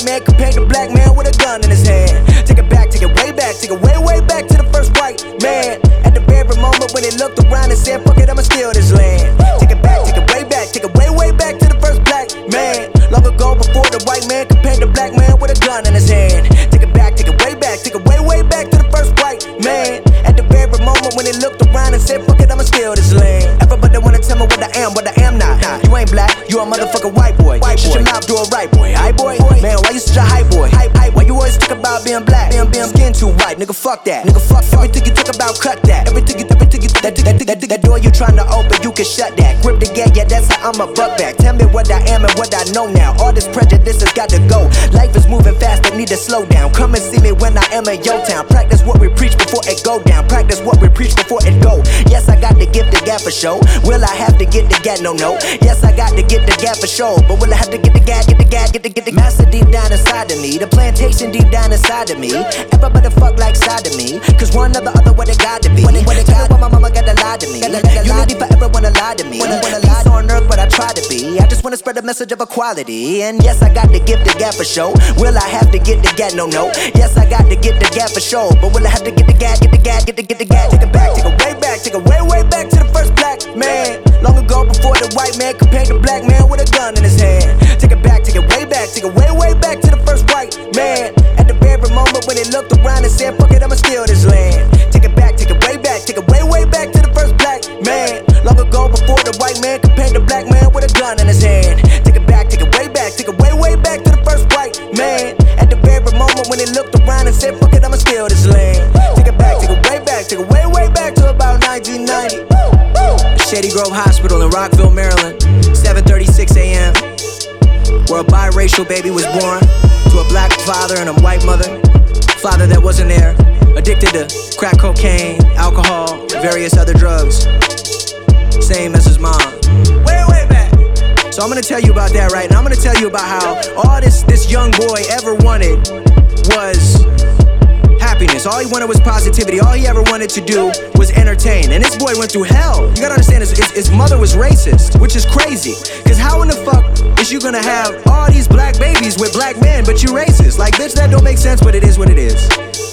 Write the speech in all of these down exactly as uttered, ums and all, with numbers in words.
man could paint the black man with a gun in his hand. Take it back, take it way back, take it way, way back to the first white man. At the very moment when he looked around and said, fuck it, I'ma steal this land. Take it back, take it way back, take it way, way back to the first black man. Long ago before the white man could paint the black man with a gun in his hand. Take it back, take it way back, take it way, way back to the first white man. At the very moment when he looked around and said, fuck it, I'ma steal this land. Everybody wanna tell me what I am, what I am not. Nah, you ain't black, you a motherfucking white boy. White Shut boy. Your mouth, do it right, boy. Aight, boy? boy. Man, why you such a hype boy? Hype, hype. Why you always talk about being black? Being, being skin too white, nigga, fuck that. Nigga, fuck, fuck. Everything you talk about, cut that. Everything you, everything you, that, that, that, that, that door you trying to open, you can shut that. Grip the gag, yeah, that's how I'm a buck back. Tell me what I am and what I know now. All this prejudice has got to go. Life is moving fast, I need to slow down. Come and see me when I am in your town. Practice what we preach before it go down. Practice what we preach before it go. Yes, I got to give the gap for show. Will I have to get the gap? No, no. Yes, I got to get the gap for show. But will I have to get the gap, get the gap, get the, get the master deep down inside of me. The plantation deep down inside of me. Everybody fuck like side of me. Cause one or the other what it got to be. When it, when it got why my mama gotta lie to me. Unity forever wanna lie to me. Peace on earth but I try to be. I just wanna spread a message of equality. And yes, I got to give the gap for show. Will I have to get the gap? No, no. Yes, I got to get the gap for show. But will I have to get the gap, get the gap, get the, get the gap? Take it back, take it way back, take it way, way back to the first black man. Long ago before the white man could paint the black man with a gun in his hand. Take it back, take it way back, take it way, way back to the first white man. At the very moment when he looked around and said, fuck it, I'ma steal this land. Take it back, take it way back, take it way, way back to the first black man. Long ago before the white man could paint the black man with a gun in his hand. Take it back, take it way back, take it way, way back to the first white man. At the very moment when he looked around and said, fuck it, I'ma steal this land. Take it back, take it way back, take it way, way back to about nineteen ninety. Shady Grove Hospital in Rockville, Maryland, seven thirty-six a m where a biracial baby was born to a black father and a white mother. Father that wasn't there, addicted to crack cocaine, alcohol, various other drugs. Same as his mom. Way, way back. So I'm gonna tell you about that right now. I'm gonna tell you about how all this, this young boy ever wanted was happiness. All he wanted was positivity. All he ever wanted to do was entertain. And this boy went through hell. You gotta understand, his, his, his mother was racist, which is crazy. Cause how in the fuck is you gonna have all these black babies with black men, but you racist? Like, bitch, that don't make sense, but it is what it is.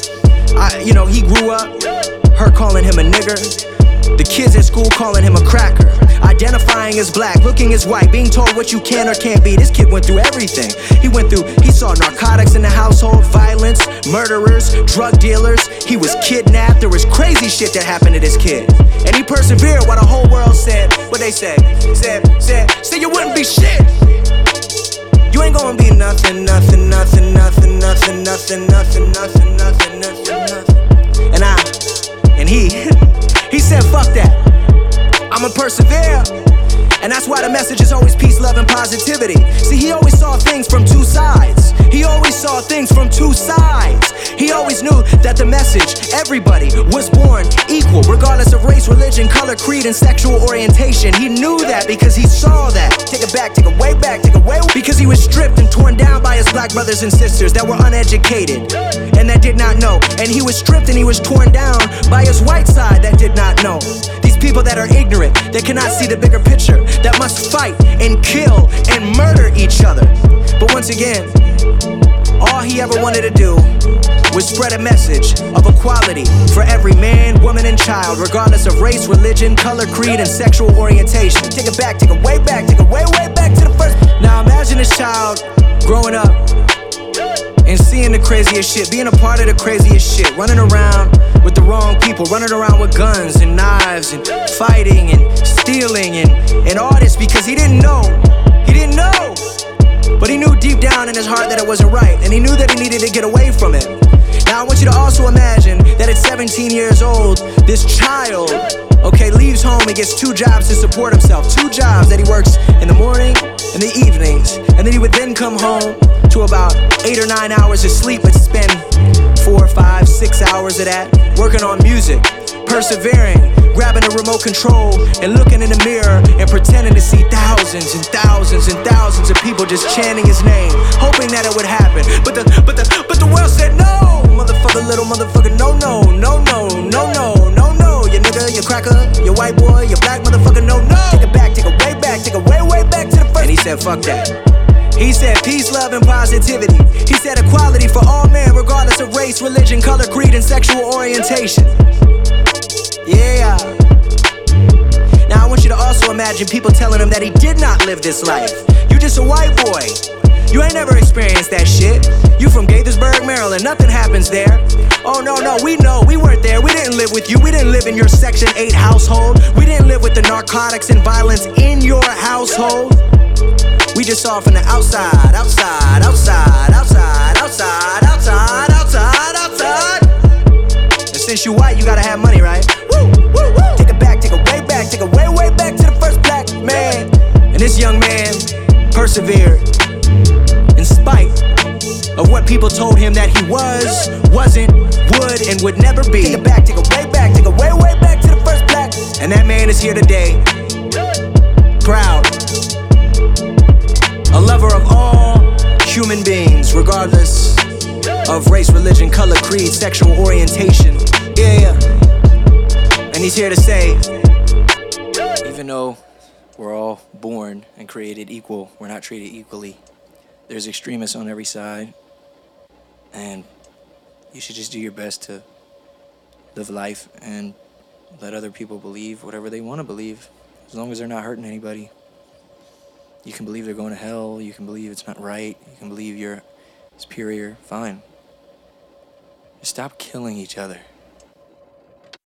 I, you know, he grew up, her calling him a nigger, the kids at school calling him a cracker, identifying as black, looking as white, being told what you can or can't be. This kid went through everything. He went through, he saw narcotics in the household, violence, murderers, drug dealers. He was kidnapped. There was crazy shit that happened to this kid. And he persevered while the whole world said, what they said, said, said, said you wouldn't be shit. You ain't gonna be nothing, nothing, nothing, nothing, nothing, nothing, nothing, nothing, nothing, nothing, nothing. And I, and he, he said, fuck that. I'ma persevere. And that's why the message is always peace, love, and positivity. See, he always saw things from two sides. He always saw things from two sides. He always knew that the message, everybody was born equal, regardless of race, religion, color, creed, and sexual orientation. He knew that because he saw that. Take it back, take it way back, take it way back. Because he was stripped and torn down by his black brothers and sisters that were uneducated and that did not know. And he was stripped and he was torn down by his white side that did not know. These people that are ignorant, that cannot see the bigger picture, that must fight and kill and murder each other. But once again, all he ever wanted to do was spread a message of equality for every man, woman, and child, regardless of race, religion, color, creed, and sexual orientation. Take it back, take it way back, take it way, way back to the first. Now imagine this child growing up and seeing the craziest shit, being a part of the craziest shit, running around with the wrong people, running around with guns and knives and fighting and stealing and, and all this because he didn't know. He didn't know. But he knew deep down in his heart that it wasn't right, and he knew that he needed to get away from it. Now I want you to also imagine that at seventeen years old, this child, okay, leaves home and gets two jobs to support himself. Two jobs that he works in the morning and the evenings. And then he would then come home to about eight or nine hours of sleep, but spend four, five, six hours of that working on music, persevering, grabbing a remote control and looking in the mirror and pretending to see thousands and thousands and thousands of people just chanting his name, hoping that it would happen. But the but the but the world said no, motherfucker, little motherfucker, no, no, no, no, no, no, no, no, you nigga, you cracker, you white boy, you black motherfucker, no, no. Take it back, take it way back, take it way, way back to the first. And he said, fuck that. He He said peace, love, and positivity. He said equality for all men, regardless of race, religion, color, creed, and sexual orientation. Yeah. Now I want you to also imagine people telling him that he did not live this life. You just a white boy. You ain't never experienced that shit. You from Gaithersburg, Maryland, nothing happens there. Oh no, no, we know, we weren't there. We didn't live with you, we didn't live in your Section eight household. We didn't live with the narcotics and violence in your household. We just saw it from the outside, outside, outside, outside, outside, outside, outside, outside. And since you white, you gotta have money, right? Woo, woo, woo. Take it back, take it way back, take it way, way back to the first black man. And this young man persevered in spite of what people told him that he was, wasn't, would, and would never be. Take it back, take it way back, take it way, way back to the first black. And that man is here today, proud, a lover of all human beings, regardless of race, religion, color, creed, sexual orientation. Yeah, yeah. And he's here to say, even though we're all born and created equal, we're not treated equally. There's extremists on every side, and you should just do your best to live life and let other people believe whatever they want to believe, as long as they're not hurting anybody. You can believe they're going to hell, you can believe it's not right, you can believe you're superior, fine. Just stop killing each other.